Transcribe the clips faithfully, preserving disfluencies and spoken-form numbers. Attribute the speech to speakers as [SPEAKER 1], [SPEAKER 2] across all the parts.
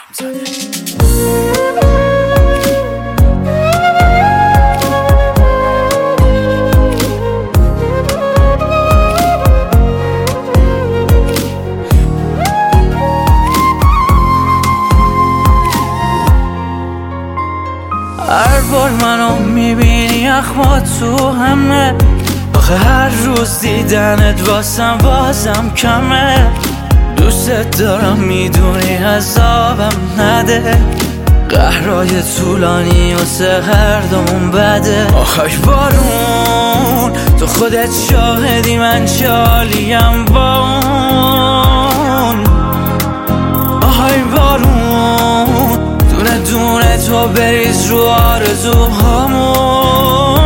[SPEAKER 1] هر بار منو میبینی اخما تو همه، آخه هر روز دیدنت واسم بازم کمه. دوست دارم میدونی عذابم نده، قهرای طولانی واسه هر دومون بده. آخش بارون تو خودت شاهدی من چالیم با اون. آهای بارون دونه دونه تو بریز رو آرزوهامون.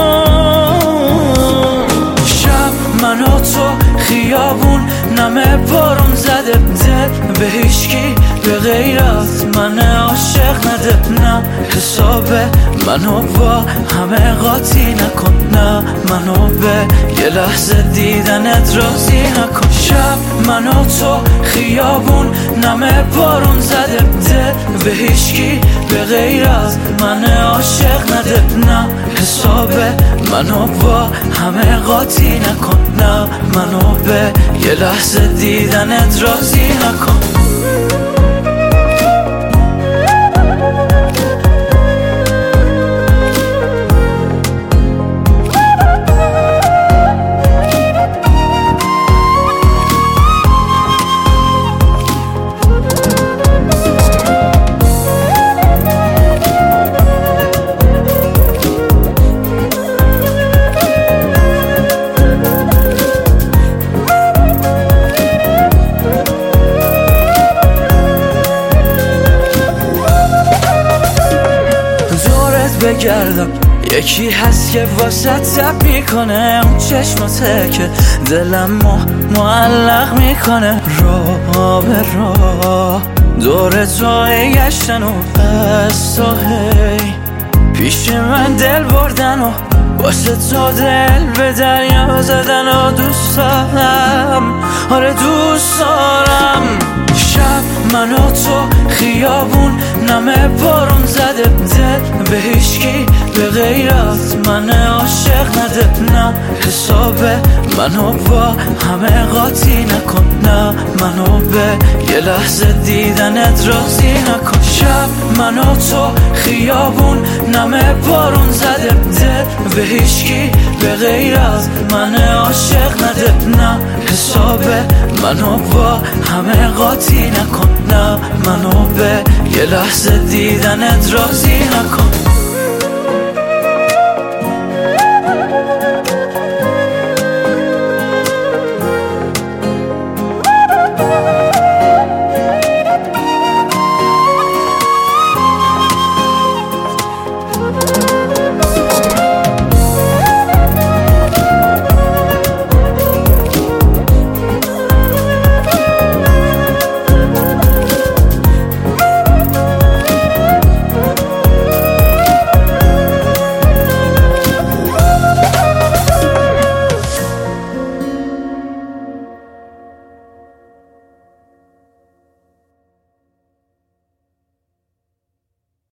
[SPEAKER 1] شب من و تو خیابون نمه بارون زده، دل به هیچکی به غیر از من عاشق نده. نه حسابه منو با همه قاطی نکن، نه منو به یه لحظه دیدنت راضی نکن. شب من و تو خیابون نمه بارون زده، دل به هیچکی به غیر از من عاشق نده. نه حسابه منو با همه قاطی نکن، نه منو به یه لحظه دیدنت راضی نکن. بگردم یکی هست که واسه تب میکنه، اون چشماته که دلم ما معلق میکنه. راه به راه دور تو گشتن و از تو هی پیش من دل بردن و واسه تو دل به دریا زدن و دوست دارم، آره دوست دارم. شب من و تو خیابون نمه بارون زده، دل به هیچکی به غیر از من عاشق نده. نه حسابه منو با همه قاطی نکن، نه منو به یه لحظه دیدنت راضی نکن. شب من و تو خیابون نمه بارون زده، دل به هیچکی به غیر از من عاشق نده. نه حسابه منو با همه قاطی نکن، نه منو به یه لحظه دیدنت راضی نکن.